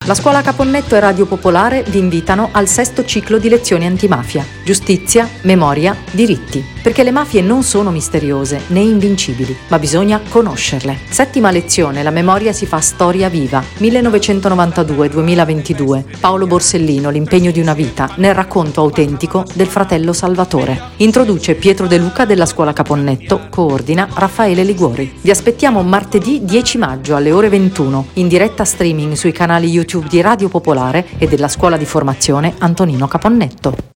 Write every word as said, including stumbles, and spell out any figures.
La Scuola Caponnetto e Radio Popolare vi invitano al sesto ciclo di lezioni antimafia. Giustizia, memoria, diritti. Perché le mafie non sono misteriose né invincibili, ma bisogna conoscerle. Settima lezione, la memoria si fa storia viva. millenovecentonovantadue duemilaventidue. Paolo Borsellino, l'impegno di una vita, nel racconto autentico del fratello Salvatore. Introduce Pietro De Luca della Scuola Caponnetto, coordina Raffaele Liguori. Vi aspettiamo martedì dieci maggio alle ore ventuno, in diretta streaming sui canali YouTube di Radio Popolare e della Scuola di Formazione Antonino Caponnetto.